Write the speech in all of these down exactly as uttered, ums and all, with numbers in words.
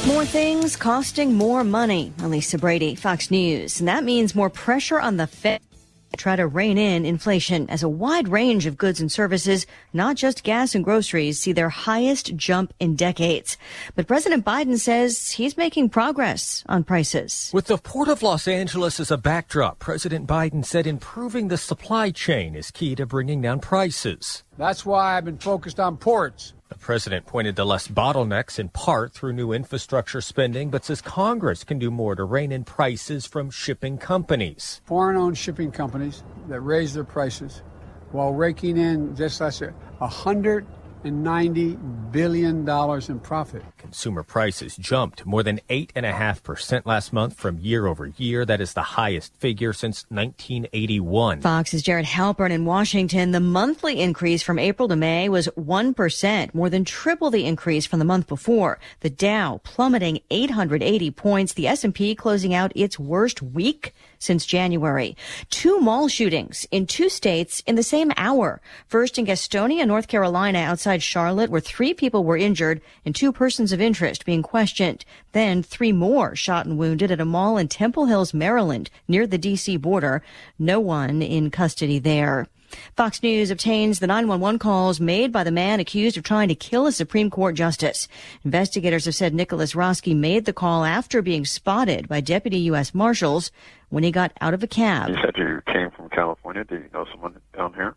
More things costing more money. Elisa Brady, Fox News. And that means more pressure on the Fed to try to rein in inflation as a wide range of goods and services, not just gas and groceries, see their highest jump in decades. But President Biden says he's making progress on prices. With the Port of Los Angeles as a backdrop, President Biden said improving the supply chain is key to bringing down prices. That's why I've been focused on ports. The president pointed to less bottlenecks in part through new infrastructure spending, but says Congress can do more to rein in prices from shipping companies. Foreign-owned shipping companies that raise their prices while raking in just less than one hundred ninety billion dollars in profit. Consumer prices jumped more than eight point five percent last month from year over year. That is the highest figure since nineteen eighty-one. Fox's Jared Halpern in Washington. The monthly increase from April to May was one percent, more than triple the increase from the month before. The Dow plummeting eight hundred eighty points. The S and P closing out its worst week since January. Two mall shootings in two states in the same hour. First in Gastonia, North Carolina, outside Charlotte, where three people were injured and two persons of interest being questioned. Then three more shot and wounded at a mall in Temple Hills, Maryland, near the D C border. No one in custody there. Fox News obtains the nine one one calls made by the man accused of trying to kill a Supreme Court justice. Investigators have said Nicholas Roski made the call after being spotted by deputy U S Marshals when he got out of a cab. You said you came from California. Do you know someone down here?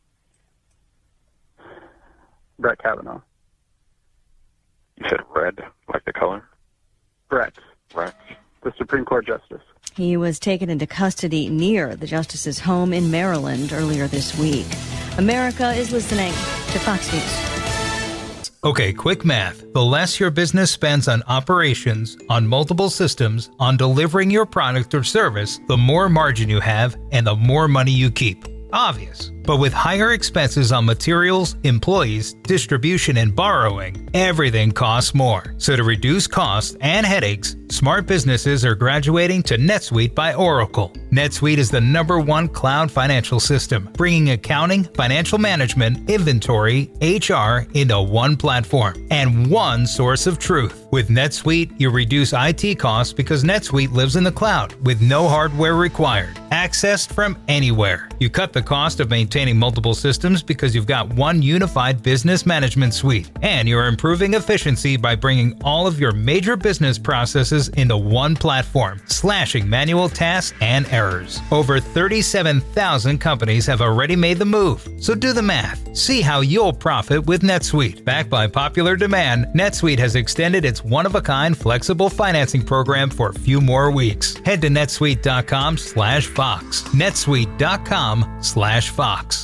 Brett Kavanaugh. You said red, like the color? Brett. Brett. The Supreme Court justice. He was taken into custody near the justice's home in Maryland earlier this week. America is listening to Fox News. Okay, quick math. The less your business spends on operations, on multiple systems, on delivering your product or service, the more margin you have and the more money you keep. Obvious. But with higher expenses on materials, employees, distribution, and borrowing, everything costs more. So to reduce costs and headaches, smart businesses are graduating to NetSuite by Oracle. NetSuite is the number one cloud financial system, bringing accounting, financial management, inventory, H R into one platform and one source of truth. With NetSuite, you reduce I T costs because NetSuite lives in the cloud with no hardware required. Accessed from anywhere. You cut the cost of maintaining multiple systems because you've got one unified business management suite. And you're improving efficiency by bringing all of your major business processes into one platform, slashing manual tasks and errors. Over thirty-seven thousand companies have already made the move. So do the math. See how you'll profit with NetSuite. Backed by popular demand, NetSuite has extended its one-of-a-kind flexible financing program for a few more weeks. Head to netsuite.com slash Fox. netsuite.com slash Fox.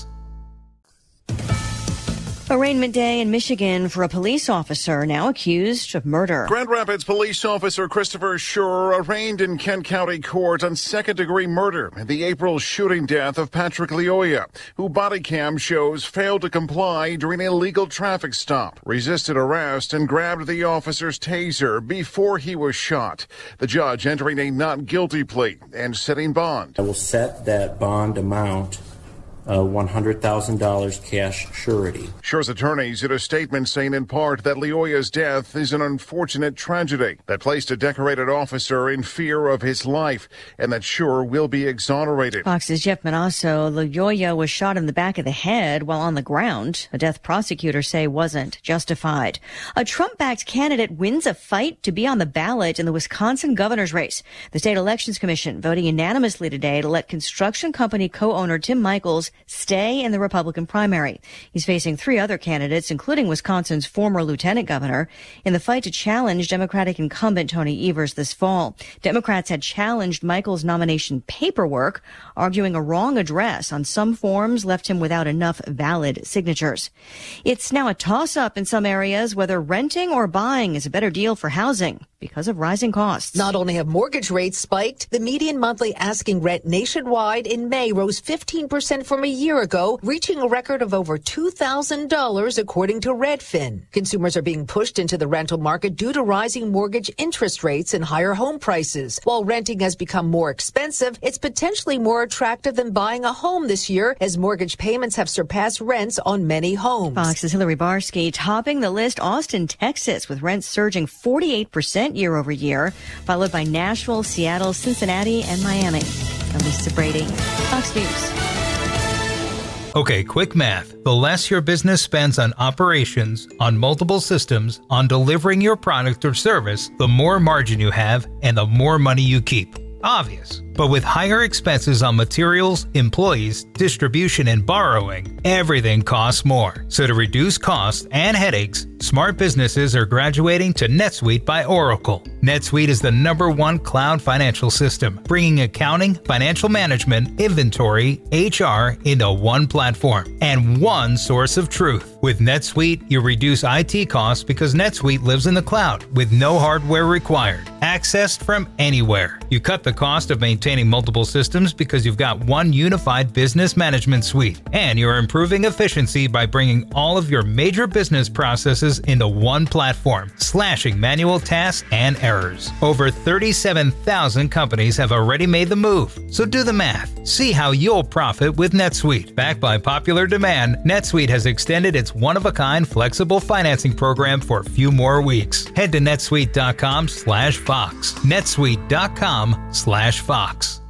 Arraignment day in Michigan for a police officer now accused of murder. Grand Rapids police officer Christopher Schur arraigned in Kent County Court on second-degree murder in the April shooting death of Patrick Lyoya, who body cam shows failed to comply during a legal traffic stop, resisted arrest, and grabbed the officer's taser before he was shot. The judge entering a not guilty plea and setting bond. I will set that bond amount Uh, one hundred thousand dollars cash surety. Schur's attorneys did a statement saying in part that Lyoya's death is an unfortunate tragedy that placed a decorated officer in fear of his life and that Schur will be exonerated. Fox's Jeff Manasso. Lyoya was shot in the back of the head while on the ground. A death prosecutors say wasn't justified. A Trump-backed candidate wins a fight to be on the ballot in the Wisconsin governor's race. The state elections commission voting unanimously today to let construction company co-owner Tim Michels stay in the Republican primary. He's facing three other candidates, including Wisconsin's former lieutenant governor, in the fight to challenge Democratic incumbent Tony Evers this fall. Democrats had challenged Michels' nomination paperwork, arguing a wrong address on some forms left him without enough valid signatures. It's now a toss-up in some areas whether renting or buying is a better deal for housing. because of rising costs. Not only have mortgage rates spiked, the median monthly asking rent nationwide in May rose fifteen percent from a year ago, reaching a record of over two thousand dollars according to Redfin. Consumers are being pushed into the rental market due to rising mortgage interest rates and higher home prices. While renting has become more expensive, it's potentially more attractive than buying a home this year as mortgage payments have surpassed rents on many homes. Fox's Hillary Barsky topping the list, Austin, Texas, with rents surging forty-eight percent year over year, followed by Nashville, Seattle, Cincinnati, and Miami. I'm Lisa Brady, Fox News. Okay, quick math. The less your business spends on operations, on multiple systems, on delivering your product or service, the more margin you have and the more money you keep. Obvious. But with higher expenses on materials, employees, distribution, and borrowing, everything costs more. So to reduce costs and headaches, smart businesses are graduating to NetSuite by Oracle. NetSuite is the number one cloud financial system, bringing accounting, financial management, inventory, H R into one platform and one source of truth. With NetSuite, you reduce I T costs because NetSuite lives in the cloud with no hardware required, accessed from anywhere. You cut the cost of maintaining multiple systems because you've got one unified business management suite, and you're improving efficiency by bringing all of your major business processes into one platform, slashing manual tasks and errors. Over thirty-seven thousand companies have already made the move, so do the math. See how you'll profit with NetSuite. Backed by popular demand, NetSuite has extended its one-of-a-kind flexible financing program for a few more weeks. Head to netsuite dot com slash Fox. netsuite dot com slash Fox.